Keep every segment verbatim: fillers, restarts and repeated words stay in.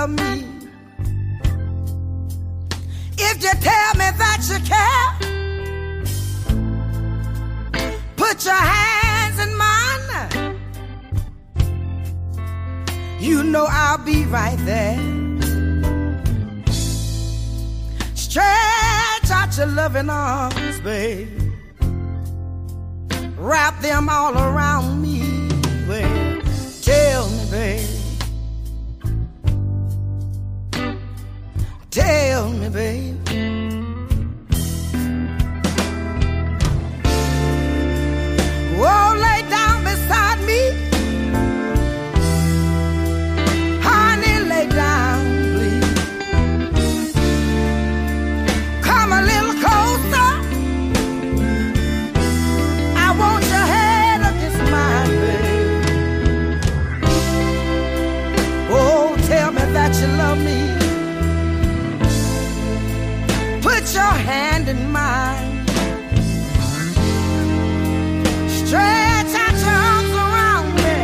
love me. If you tell me that you care, put your hands in mine. You know I'll be right there. Stretch out your loving arms, babe. Wrap them all around me. Well, tell me, babe. Tell me, babe. Oh, lay down beside me. Honey, lay down, please. Come a little closer. I want your head against mine, babe. Oh, tell me that you love me. Put your hand in mine. Stretch out your arms around me.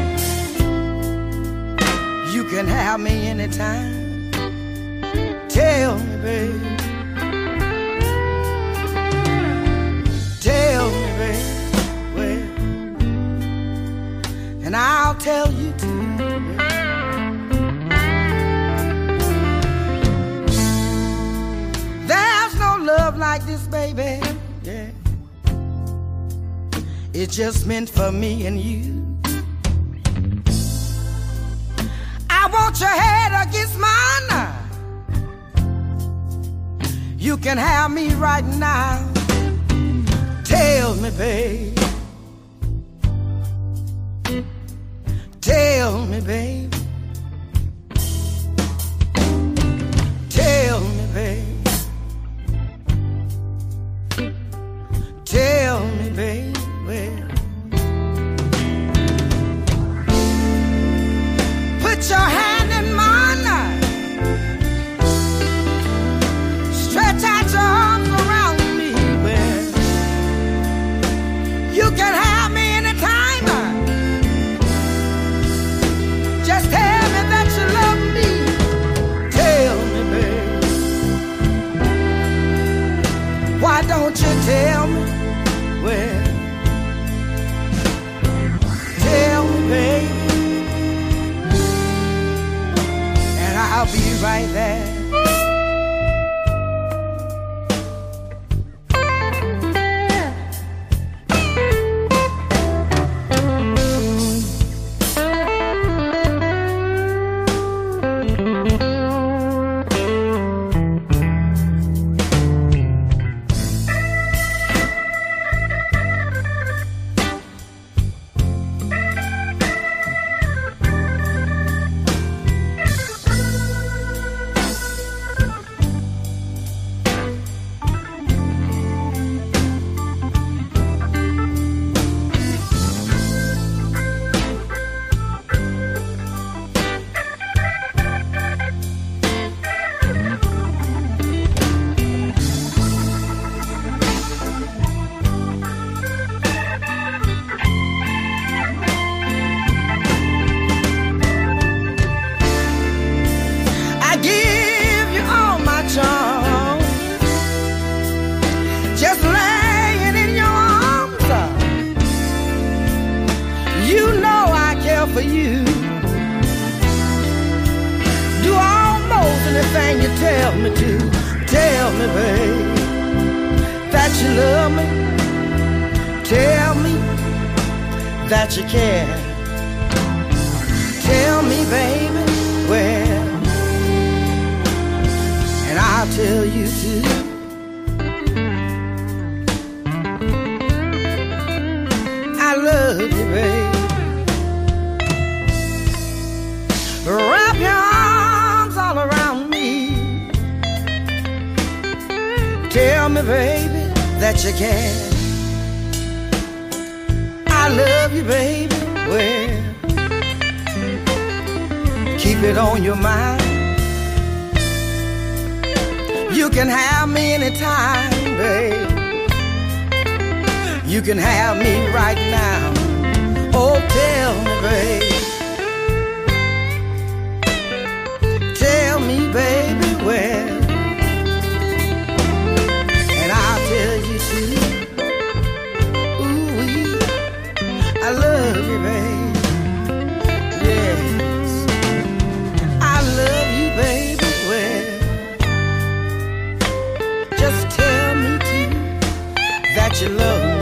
You can have me anytime. Tell me, babe. Tell me, babe. Well, and I'll tell you too. Love like this, baby, yeah. It's just meant for me and you. I want your head against mine. You can have me right now. Tell me, babe. Tell me, babe. Tell me, babe. Tell me, baby. Put your hand in mine. Stretch out your arms around me. Well, you can have me anytime. Just tell me that you love me. Tell me, baby. Why don't you tell me? Well, tell me, baby, and I'll be right there. For you, do almost anything you tell me to. Tell me, babe, that you love me. Tell me that you care. Tell me, baby, well, and I'll tell you too. I love you, babe. Wrap your arms all around me. Tell me, baby, that you can. I love you, baby. Well, keep it on your mind. You can have me anytime, babe. You can have me right now. Oh, tell me, babe. me, baby, well, and I'll tell you too. Ooh, I love you, baby. Yes, I love you, baby. Well, just tell me too that you love me.